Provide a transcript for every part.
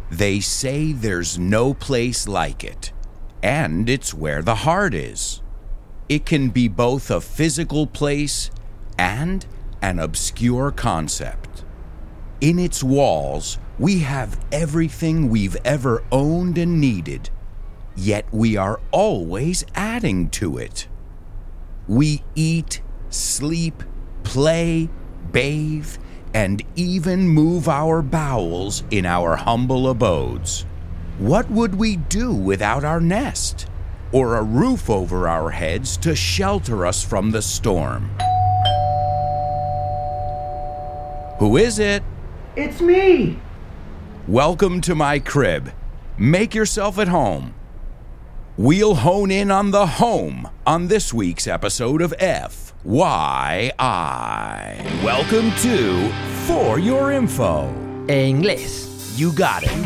They say there's no place like it, and it's where the heart is. It can be both a physical place and an obscure concept. In its walls, we have everything we've ever owned and needed, yet we are always adding to it. We eat, sleep, play, bathe, and even move our bowels in our humble abodes. What would we do without our nest, or a roof over our heads to shelter us from the storm? Who is it? It's me! Welcome to my crib. Make yourself at home. We'll hone in on the home on this week's episode of FYI. Welcome to For Your Info. En inglés. You got it.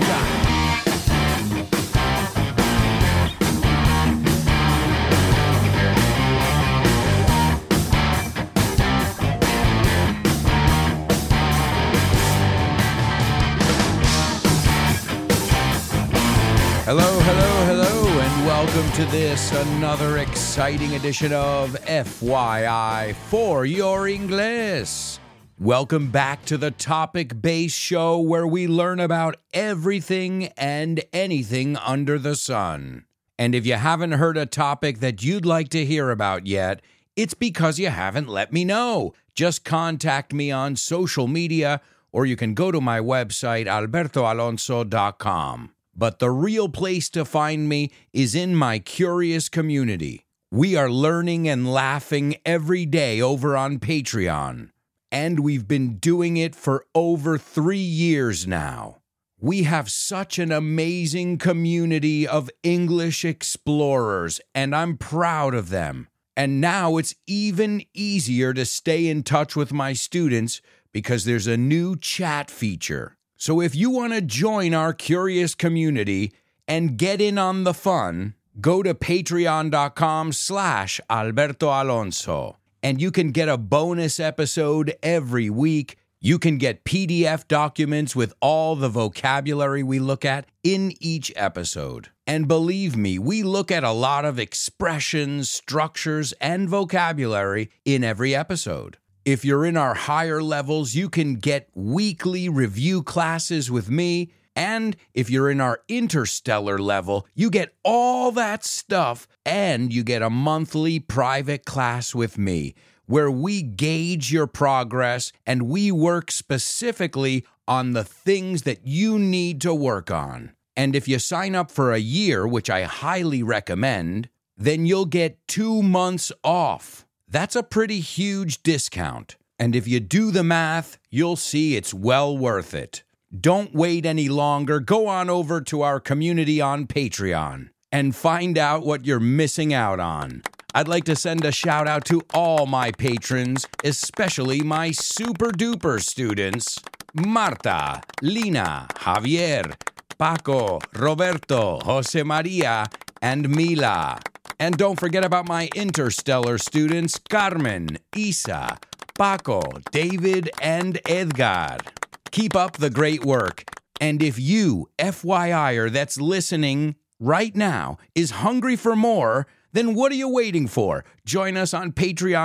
Hello, and welcome to another exciting edition of FYI For Your English. Welcome back to the topic-based show where we learn about everything and anything under the sun. And if you haven't heard a topic that you'd like to hear about yet, it's because you haven't let me know. Just contact me on social media, or you can go to my website, albertoalonso.com. But the real place to find me is in my curious community. We are learning and laughing every day over on Patreon. And we've been doing it for over 3 years now. We have such an amazing community of English explorers, and I'm proud of them. And now it's even easier to stay in touch with my students because there's a new chat feature. So if you want to join our curious community and get in on the fun, go to patreon.com/AlbertoAlonso. And you can get a bonus episode every week. You can get PDF documents with all the vocabulary we look at in each episode. And believe me, we look at a lot of expressions, structures, and vocabulary in every episode. If you're in our higher levels, you can get weekly review classes with me. And if you're in our interstellar level, you get all that stuff and you get a monthly private class with me where we gauge your progress and we work specifically on the things that you need to work on. And if you sign up for a year, which I highly recommend, then you'll get 2 months off. That's a pretty huge discount. And if you do the math, you'll see it's well worth it. Don't wait any longer. Go on over to our community on Patreon and find out what you're missing out on. I'd like to send a shout out to all my patrons, especially my super duper students, Marta, Lina, Javier, Paco, Roberto, Jose Maria, and Mila. And don't forget about my interstellar students, Carmen, Isa, Paco, David, and Edgar. Keep up the great work. And if you, FYIer that's listening right now, is hungry for more, then what are you waiting for? Join us on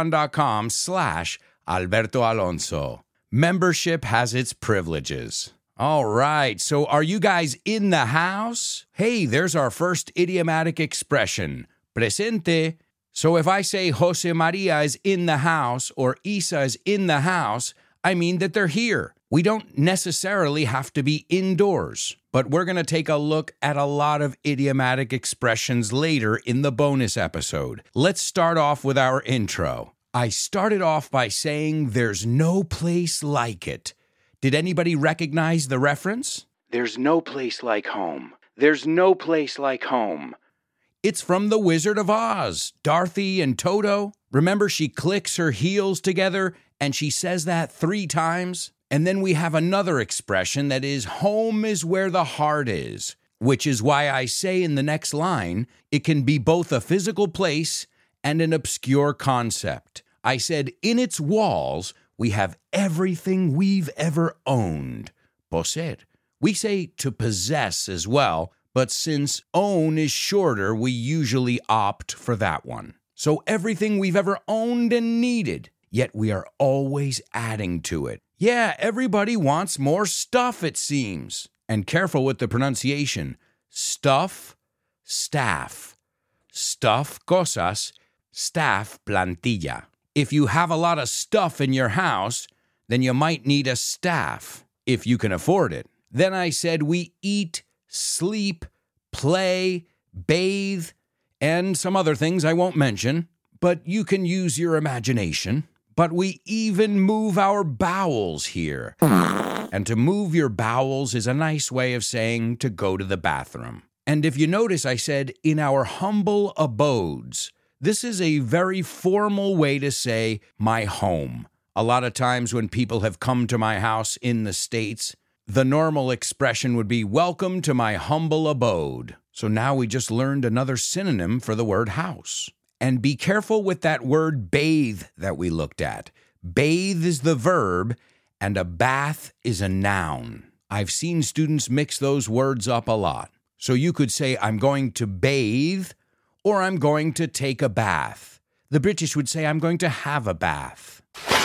patreon.com/AlbertoAlonso. Membership has its privileges. All right, so are you guys in the house? Hey, there's our first idiomatic expression. Presente. So if I say Jose Maria is in the house or Isa is in the house, I mean that they're here. We don't necessarily have to be indoors, but we're going to take a look at a lot of idiomatic expressions later in the bonus episode. Let's start off with our intro. I started off by saying there's no place like it. Did anybody recognize the reference? There's no place like home. There's no place like home. It's from The Wizard of Oz, Dorothy and Toto. Remember, she clicks her heels together and she says that 3 times? And then we have another expression that is, home is where the heart is, which is why I say in the next line, it can be both a physical place and an obscure concept. I said, in its walls, we have everything we've ever owned. Poseer, We say to possess as well, but since own is shorter, we usually opt for that one. So everything we've ever owned and needed, yet we are always adding to it. Yeah, everybody wants more stuff, it seems. And careful with the pronunciation. Stuff, staff. Stuff, cosas, staff, plantilla. If you have a lot of stuff in your house, then you might need a staff, if you can afford it. Then I said we eat, sleep, play, bathe, and some other things I won't mention, but you can use your imagination. But we even move our bowels here. And to move your bowels is a nice way of saying to go to the bathroom. And if you notice, I said in our humble abodes. This is a very formal way to say my home. A lot of times when people have come to my house in the States, the normal expression would be, welcome to my humble abode. So now we just learned another synonym for the word house. And be careful with that word bathe that we looked at. Bathe is the verb, and a bath is a noun. I've seen students mix those words up a lot. So you could say, I'm going to bathe, or I'm going to take a bath. The British would say, I'm going to have a bath.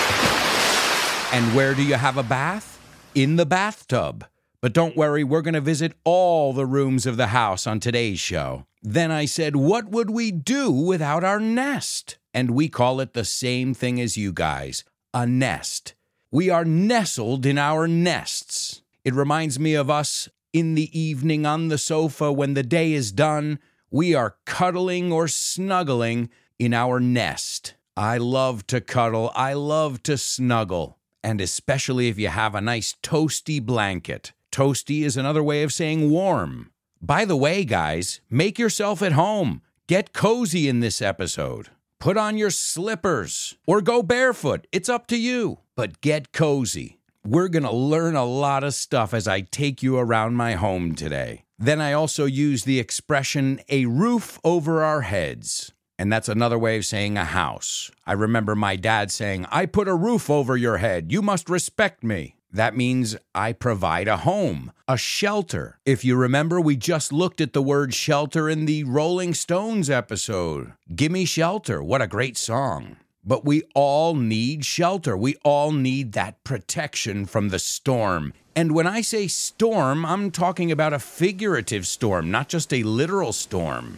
And where do you have a bath? In the bathtub. But don't worry, we're going to visit all the rooms of the house on today's show. Then I said, what would we do without our nest? And we call it the same thing as you guys, a nest. We are nestled in our nests. It reminds me of us in the evening on the sofa when the day is done. We are cuddling or snuggling in our nest. I love to cuddle. I love to snuggle. And especially if you have a nice toasty blanket. Toasty is another way of saying warm. By the way, guys, make yourself at home. Get cozy in this episode. Put on your slippers or go barefoot. It's up to you. But get cozy. We're going to learn a lot of stuff as I take you around my home today. Then I also use the expression, a roof over our heads. And that's another way of saying a house. I remember my dad saying, I put a roof over your head. You must respect me. That means I provide a home, a shelter. If you remember, we just looked at the word shelter in the Rolling Stones episode. Gimme Shelter. What a great song. But we all need shelter. We all need that protection from the storm. And when I say storm, I'm talking about a figurative storm, not just a literal storm.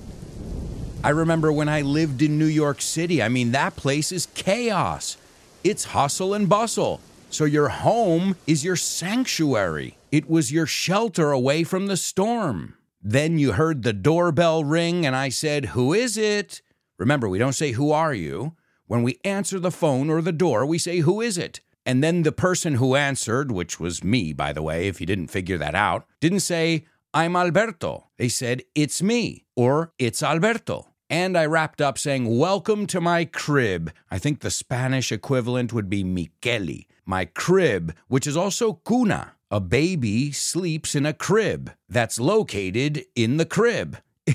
I remember when I lived in New York City, that place is chaos. It's hustle and bustle. So your home is your sanctuary. It was your shelter away from the storm. Then you heard the doorbell ring and I said, who is it? Remember, we don't say, who are you? When we answer the phone or the door, we say, who is it? And then the person who answered, which was me, by the way, if you didn't figure that out, didn't say, I'm Alberto. They said, it's me, or it's Alberto. And I wrapped up saying, welcome to my crib. I think the Spanish equivalent would be Micheli. My crib, which is also cuna. A baby sleeps in a crib that's located in the crib.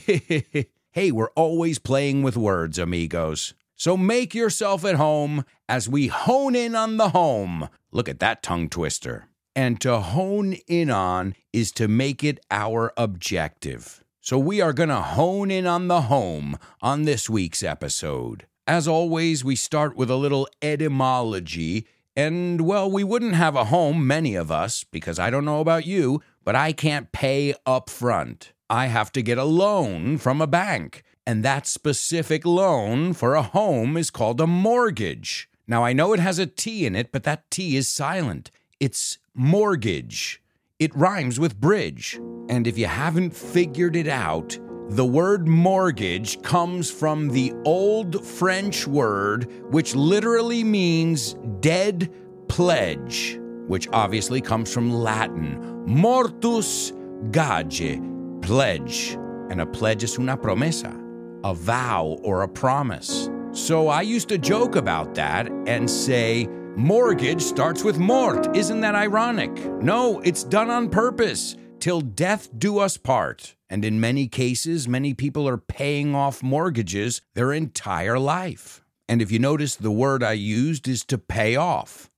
Hey, we're always playing with words, amigos. So make yourself at home as we hone in on the home. Look at that tongue twister. And to hone in on is to make it our objective. So we are going to hone in on the home on this week's episode. As always, we start with a little etymology. And, well, we wouldn't have a home, many of us, because I don't know about you, but I can't pay up front. I have to get a loan from a bank. And that specific loan for a home is called a mortgage. Now, I know it has a T in it, but that T is silent. It's mortgage. It rhymes with bridge. And if you haven't figured it out, the word mortgage comes from the old French word, which literally means dead pledge, which obviously comes from Latin. Mortus gage, pledge. And a pledge is una promesa, a vow or a promise. So I used to joke about that and say, mortgage starts with mort. Isn't that ironic? No, it's done on purpose. Till death do us part. And in many cases, many people are paying off mortgages their entire life. And if you notice, the word I used is to pay off.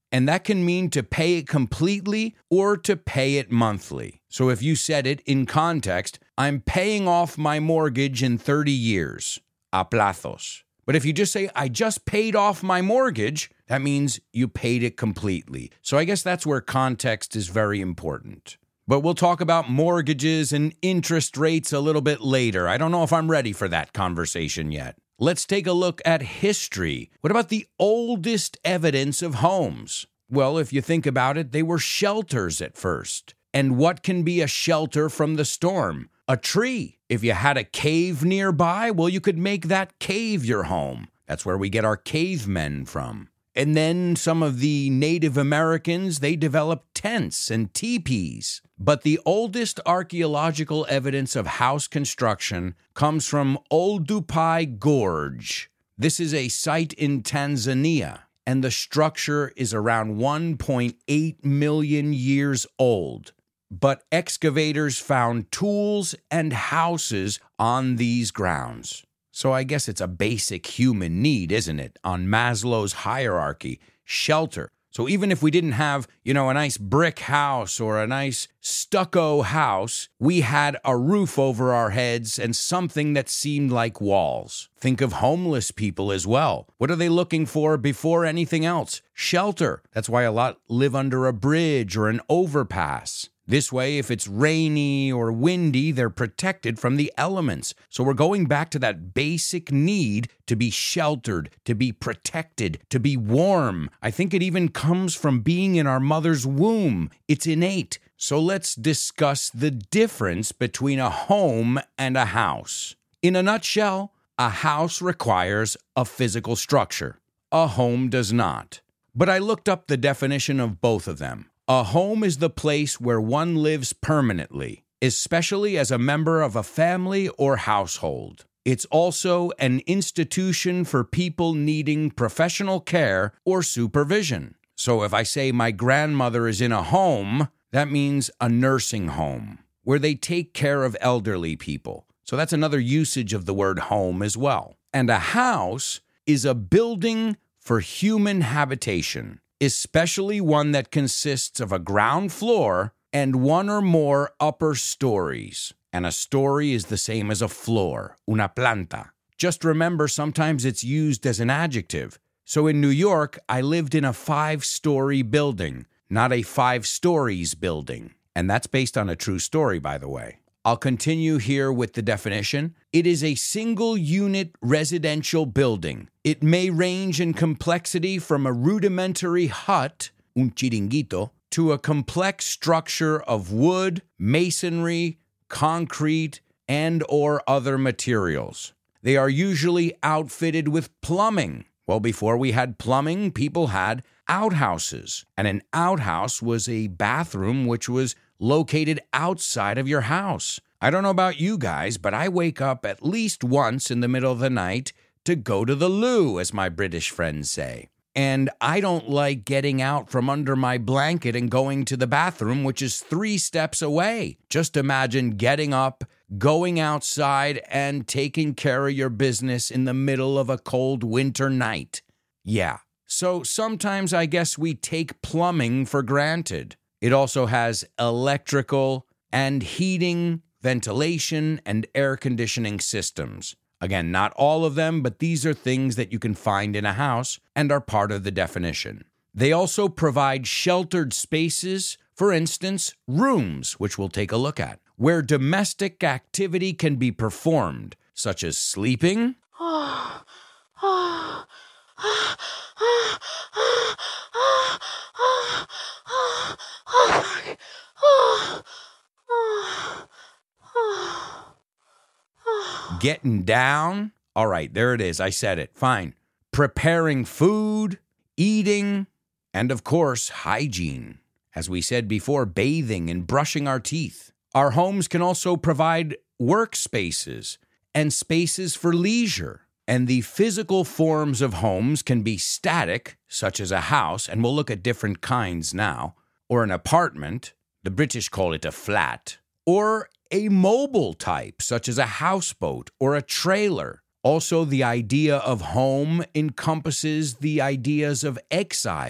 And that can mean to pay it completely or to pay it monthly. So if you said it in context, I'm paying off my mortgage in 30 years, a plazos. But if you just say, I just paid off my mortgage, that means you paid it completely. So I guess that's where context is very important. But we'll talk about mortgages and interest rates a little bit later. I don't know if I'm ready for that conversation yet. Let's take a look at history. What about the oldest evidence of homes? Well, if you think about it, they were shelters at first. And what can be a shelter from the storm? A tree. If you had a cave nearby, well, you could make that cave your home. That's where we get our cavemen from. And then some of the Native Americans, they developed tents and teepees. But the oldest archaeological evidence of house construction comes from Oldupai Gorge. This is a site in Tanzania, and the structure is around 1.8 million years old. But excavators found tools and houses on these grounds. So I guess it's a basic human need, isn't it? On Maslow's hierarchy, shelter. So even if we didn't have, a nice brick house or a nice stucco house, we had a roof over our heads and something that seemed like walls. Think of homeless people as well. What are they looking for before anything else? Shelter. That's why a lot live under a bridge or an overpass. This way, if it's rainy or windy, they're protected from the elements. So we're going back to that basic need to be sheltered, to be protected, to be warm. I think it even comes from being in our mother's womb. It's innate. So let's discuss the difference between a home and a house. In a nutshell, a house requires a physical structure. A home does not. But I looked up the definition of both of them. A home is the place where one lives permanently, especially as a member of a family or household. It's also an institution for people needing professional care or supervision. So if I say my grandmother is in a home, that means a nursing home, where they take care of elderly people. So that's another usage of the word home as well. And a house is a building for human habitation, especially one that consists of a ground floor and one or more upper stories. And a story is the same as a floor, una planta. Just remember, sometimes it's used as an adjective. So in New York, I lived in a 5-story building, not a 5 stories building. And that's based on a true story, by the way. I'll continue here with the definition. It is a single-unit residential building. It may range in complexity from a rudimentary hut, un chiringuito, to a complex structure of wood, masonry, concrete, and or other materials. They are usually outfitted with plumbing. Well, before we had plumbing, people had outhouses. And an outhouse was a bathroom which was located outside of your house. I don't know about you guys, but I wake up at least once in the middle of the night to go to the loo, as my British friends say. And I don't like getting out from under my blanket and going to the bathroom, which is 3 steps away. Just imagine getting up, going outside, and taking care of your business in the middle of a cold winter night. Yeah. So sometimes I guess we take plumbing for granted. It also has electrical and heating, ventilation, and air conditioning systems. Again, not all of them, but these are things that you can find in a house and are part of the definition. They also provide sheltered spaces, for instance, rooms, which we'll take a look at, where domestic activity can be performed, such as sleeping, getting down. All right, there it is. I said it. Fine. Preparing food, eating, and of course, hygiene. As we said before, bathing and brushing our teeth. Our homes can also provide workspaces and spaces for leisure. And the physical forms of homes can be static, such as a house, and we'll look at different kinds now, or an apartment. The British call it a flat, or a mobile type, such as a houseboat or a trailer. Also, the idea of home encompasses the ideas of exile.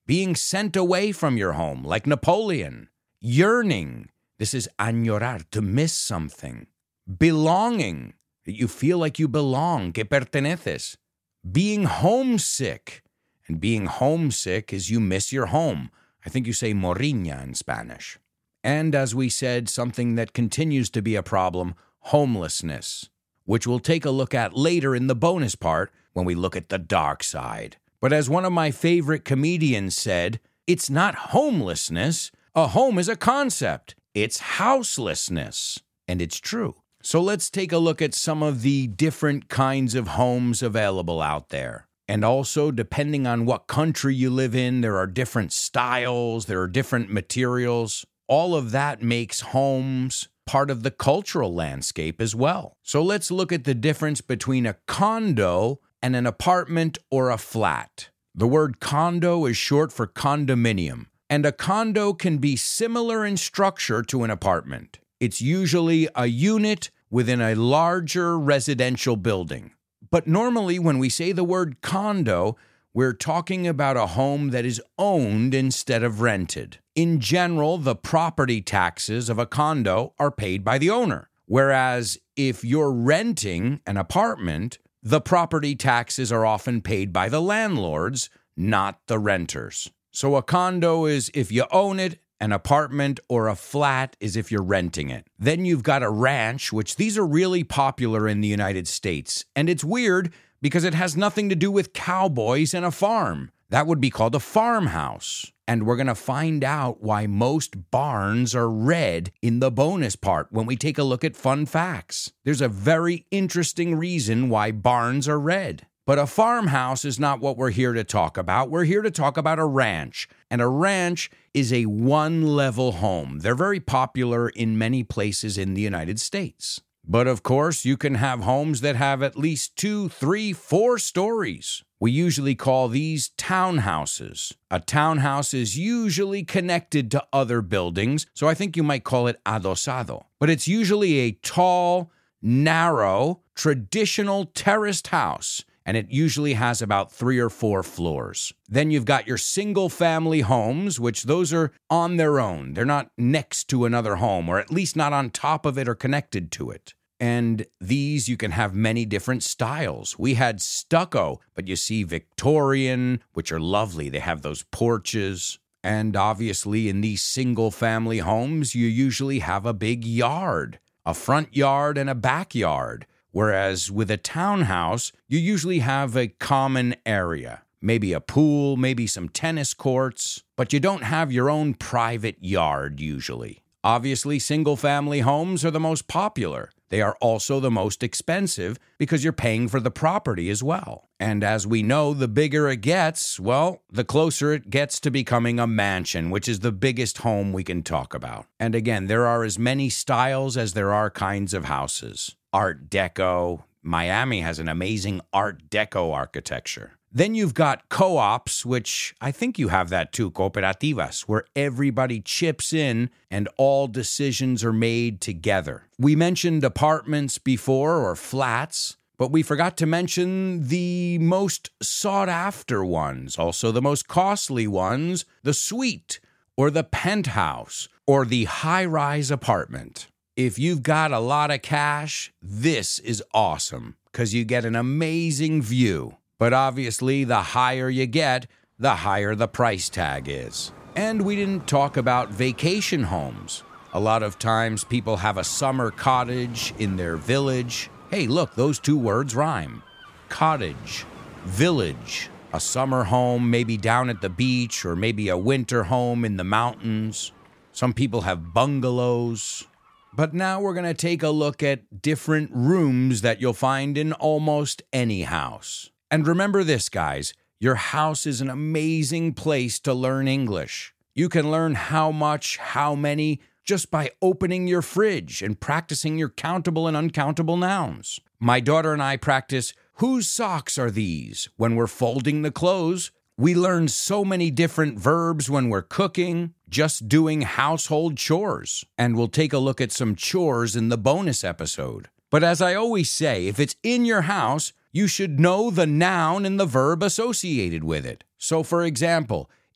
Being sent away from your home, like Napoleon. Yearning. This is añorar, to miss something. Belonging. That you feel like you belong, que perteneces. Being homesick. And being homesick is you miss your home. I think you say morriña in Spanish. And as we said, something that continues to be a problem, homelessness, which we'll take a look at later in the bonus part when we look at the dark side. But as one of my favorite comedians said, it's not homelessness. A home is a concept. It's houselessness. And it's true. So let's take a look at some of the different kinds of homes available out there. And also, depending on what country you live in, there are different styles, there are different materials. All of that makes homes part of the cultural landscape as well. So let's look at the difference between a condo and an apartment or a flat. The word condo is short for condominium, and a condo can be similar in structure to an apartment. It's usually a unit within a larger residential building. But normally when we say the word condo, we're talking about a home that is owned instead of rented. In general, the property taxes of a condo are paid by the owner, whereas if you're renting an apartment, the property taxes are often paid by the landlords, not the renters. So a condo is if you own it, an apartment or a flat is if you're renting it. Then you've got a ranch, which these are really popular in the United States. And it's weird because it has nothing to do with cowboys and a farm. That would be called a farmhouse. And we're going to find out why most barns are red in the bonus part when we take a look at fun facts. There's a very interesting reason why barns are red. But a farmhouse is not what we're here to talk about. We're here to talk about a ranch. And a ranch is a one-level home. They're very popular in many places in the United States. But of course, you can have homes that have at least 2, 3, 4 stories. We usually call these townhouses. A townhouse is usually connected to other buildings, so I think you might call it adosado. But it's usually a tall, narrow, traditional terraced house, and it usually has about 3 or 4 floors. Then you've got your single-family homes, which those are on their own. They're not next to another home, or at least not on top of it or connected to it. And these you can have many different styles. We had stucco, but you see Victorian, which are lovely. They have those porches. And obviously in these single-family homes, you usually have a big yard, a front yard and a backyard. Whereas with a townhouse, you usually have a common area, maybe a pool, maybe some tennis courts, but you don't have your own private yard usually. Obviously, single-family homes are the most popular. They are also the most expensive because you're paying for the property as well. And as we know, the bigger it gets, well, the closer it gets to becoming a mansion, which is the biggest home we can talk about. And again, there are as many styles as there are kinds of houses. Art Deco. Miami has an amazing Art Deco architecture. Then you've got co-ops, which I think you have that too, cooperativas, where everybody chips in and all decisions are made together. We mentioned apartments before, or flats, but we forgot to mention the most sought-after ones, also the most costly ones, the suite, or the penthouse, or the high-rise apartment. If you've got a lot of cash, this is awesome, because you get an amazing view. But obviously, the higher you get, the higher the price tag is. And we didn't talk about vacation homes. A lot of times people have a summer cottage in their village. Hey, look, those 2 words rhyme. Cottage, village, a summer home maybe down at the beach, or maybe a winter home in the mountains. Some people have bungalows. But now we're going to take a look at different rooms that you'll find in almost any house. And remember this, guys, your house is an amazing place to learn English. You can learn how much, how many, just by opening your fridge and practicing your countable and uncountable nouns. My daughter and I practice, whose socks are these? When we're folding the clothes. We learn so many different verbs when we're cooking, just doing household chores. And we'll take a look at some chores in the bonus episode. But as I always say, if it's in your house, you should know the noun and the verb associated with it. So for example,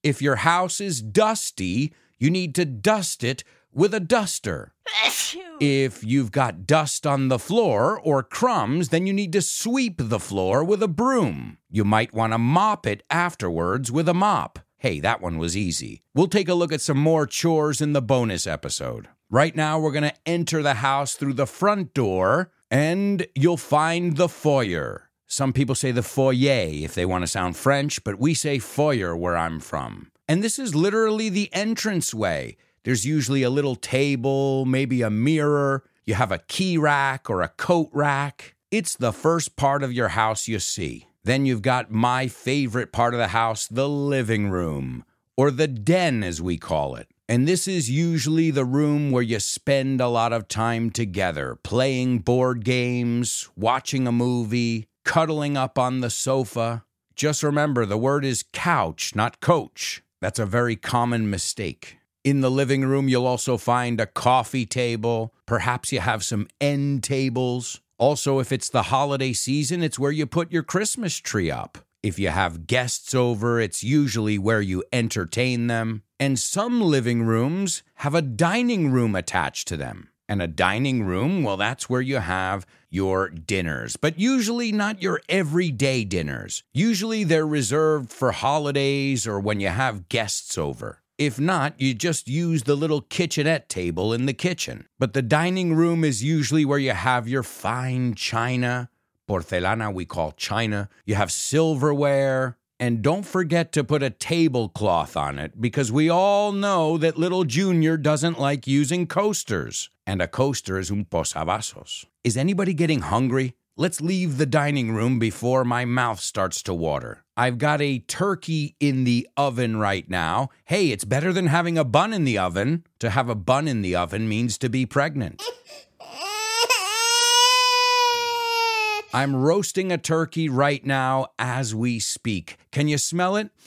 If your house is dusty, you need to dust it with a duster. If you've got dust on the floor or crumbs, then you need to sweep the floor with a broom. You might want to mop it afterwards with a mop. Hey, that one was easy. We'll take a look at some more chores in the bonus episode. Right now, we're going to enter the house through the front door, and you'll find the foyer. Some people say the foyer if they want to sound French, but we say foyer where I'm from. And this is literally the entranceway. There's usually a little table, maybe a mirror. You have a key rack or a coat rack. It's the first part of your house you see. Then you've got my favorite part of the house, the living room, or the den as we call it. And this is usually the room where you spend a lot of time together, playing board games, watching a movie, cuddling up on the sofa. Just remember, the word is couch, not coach. That's a very common mistake. In the living room, you'll also find a coffee table. Perhaps you have some end tables. Also, if it's the holiday season, it's where you put your Christmas tree up. If you have guests over, it's usually where you entertain them. And some living rooms have a dining room attached to them. And a dining room, well, that's where you have your dinners, but usually not your everyday dinners. Usually they're reserved for holidays or when you have guests over. If not, you just use the little kitchenette table in the kitchen. But the dining room is usually where you have your fine china. Porcelana we call china. You have silverware. And don't forget to put a tablecloth on it, because we all know that little Junior doesn't like using coasters. And a coaster is un posavasos. Is anybody getting hungry? Let's leave the dining room before my mouth starts to water. I've got a turkey in the oven right now. Hey, it's better than having a bun in the oven. To have a bun in the oven means to be pregnant. I'm roasting a turkey right now as we speak. Can you smell it?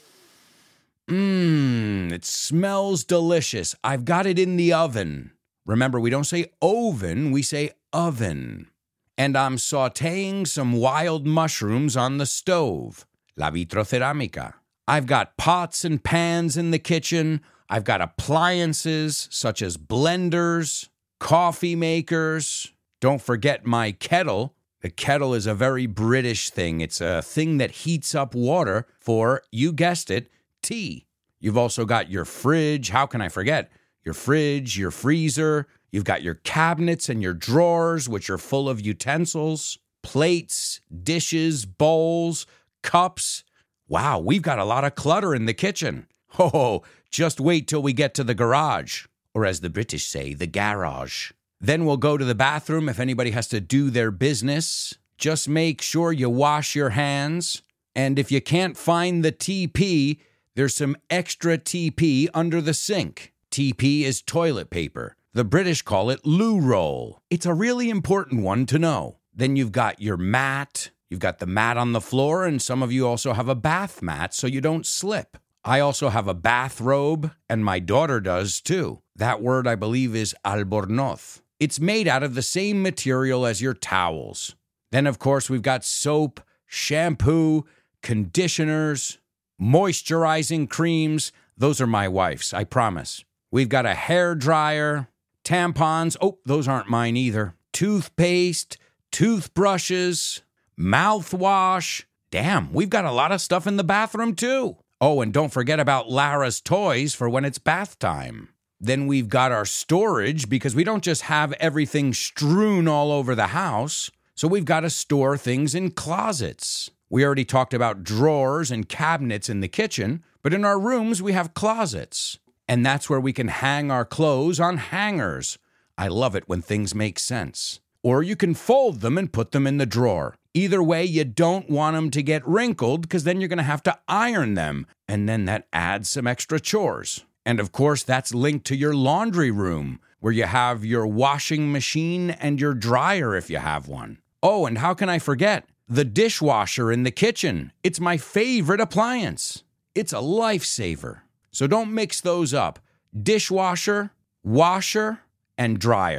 It smells delicious. I've got it in the oven. Remember, we don't say oven, we say oven. And I'm sautéing some wild mushrooms on the stove. La vitroceramica. I've got pots and pans in the kitchen. I've got appliances such as blenders, coffee makers. Don't forget my kettle. The kettle is a very British thing. It's a thing that heats up water for, you guessed it, tea. You've also got your fridge. How can I forget? Your fridge, your freezer. You've got your cabinets and your drawers, which are full of utensils, plates, dishes, bowls, cups. Wow, we've got a lot of clutter in the kitchen. Oh, just wait till we get to the garage. Or as the British say, the garage. Then we'll go to the bathroom if anybody has to do their business. Just make sure you wash your hands. And if you can't find the TP, there's some extra TP under the sink. TP is toilet paper. The British call it loo roll. It's a really important one to know. Then you've got your mat. You've got the mat on the floor, and some of you also have a bath mat so you don't slip. I also have a bathrobe, and my daughter does too. That word, I believe, is albornoz. It's made out of the same material as your towels. Then, of course, we've got soap, shampoo, conditioners, moisturizing creams. Those are my wife's, I promise. We've got a hair dryer, tampons. Oh, those aren't mine either. Toothpaste, toothbrushes, mouthwash. Damn, we've got a lot of stuff in the bathroom too. Oh, and don't forget about Lara's toys for when it's bath time. Then we've got our storage, because we don't just have everything strewn all over the house. So we've got to store things in closets. We already talked about drawers and cabinets in the kitchen, but in our rooms we have closets. And that's where we can hang our clothes on hangers. I love it when things make sense. Or you can fold them and put them in the drawer. Either way, you don't want them to get wrinkled, because then you're going to have to iron them. And then that adds some extra chores. And of course, that's linked to your laundry room, where you have your washing machine and your dryer if you have one. Oh, and how can I forget? The dishwasher in the kitchen. It's my favorite appliance. It's a lifesaver. So don't mix those up. Dishwasher, washer, and dryer.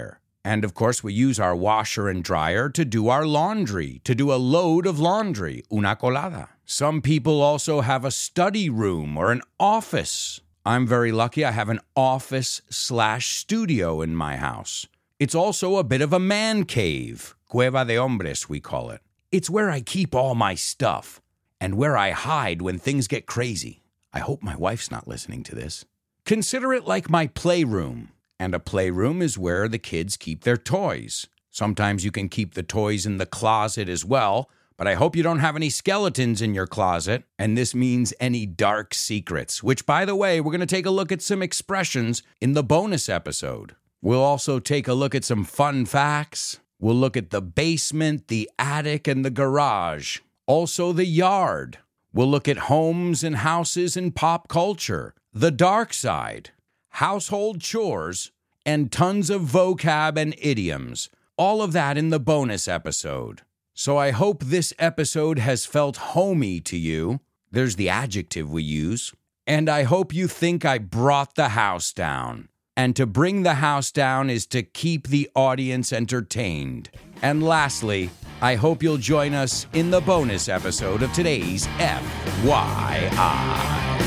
And of course, we use our washer and dryer to do our laundry, to do a load of laundry, una colada. Some people also have a study room or an office. I'm very lucky I have an office/studio in my house. It's also a bit of a man cave, cueva de hombres we call it. It's where I keep all my stuff and where I hide when things get crazy. I hope my wife's not listening to this. Consider it like my playroom. And a playroom is where the kids keep their toys. Sometimes you can keep the toys in the closet as well, but I hope you don't have any skeletons in your closet. And this means any dark secrets, which, by the way, we're going to take a look at some expressions in the bonus episode. We'll also take a look at some fun facts. We'll look at the basement, the attic, and the garage. Also the yard. We'll look at homes and houses and pop culture, the dark side, household chores, and tons of vocab and idioms. All of that in the bonus episode. So I hope this episode has felt homey to you. There's the adjective we use. And I hope you think I brought the house down. And to bring the house down is to keep the audience entertained. And lastly, I hope you'll join us in the bonus episode of today's FYI.